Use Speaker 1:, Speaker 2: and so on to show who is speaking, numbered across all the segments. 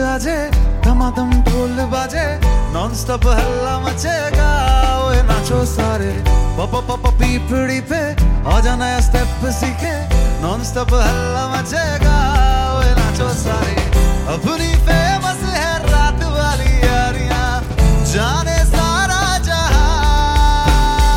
Speaker 1: साजे, धमाधम ढोल बाजे, नॉन स्टॉप हल्ला मचेगा। ओए नाचो सारे पप पीपड़ी पे, आजा नया स्टेप सीखे, नॉन स्टॉप हल्ला मचेगा। ओए नाचो सारे, अपनी फेमस है रात वाली यारियां, जाने सारा जहां।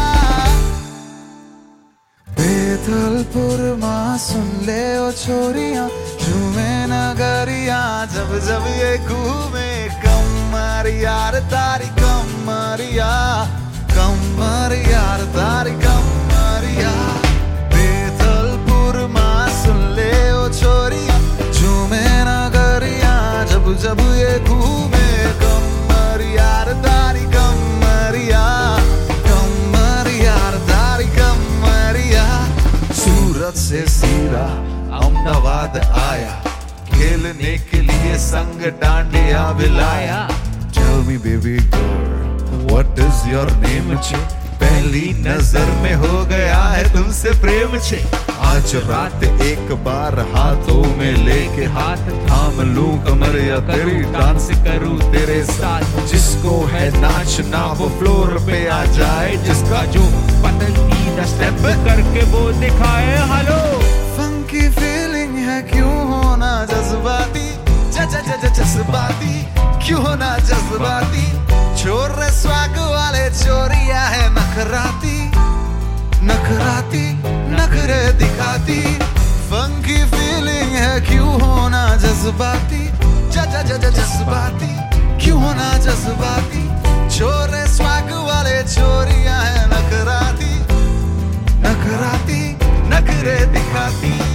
Speaker 1: बेथलपुर मां सुन ले ओ छोरियां, झूमे नगरिया जब जब ये घूमे। कमर यार तारी कमरिया, कमर यार तारी कमरिया। बेथलपुर मां सुन ले ओ छोरियां, झूमे नगरिया जब जब ये घूमे। कमर यार तारी कमरिया, कमर यार तारी कमरिया। सूरत से सीरा अहमदाबाद आया, खेलने के लिए संग dandiya बिलाया। Tell me baby girl, what is your name छे? पहली नजर में हो गया है तुमसे प्रेम छे। आज रात एक बार हाथों में लेके हाथ थाम लूं कमर या तेरी, डांस करूं तेरे साथ। जिसको है नाचना वो फ्लोर पे आ जाए, जिसका जो पतंगीदा स्टेप करके वो दिखाए। हेलो फंकी फीलिंग है, क्यों होना जज्बाती, जज्बाती, क्यों होना जज्बाती। छोरे स्वाग वाले चोरिया है नखराती, नखराती, नखरे दिखाती। फंकी फीलिंग है, क्यों होना जज्बाती, जज्बाती, क्यों होना जज्बाती। छोरे स्वाग वाले चोरिया है नखराती, नखराती, नखरे दिखाती।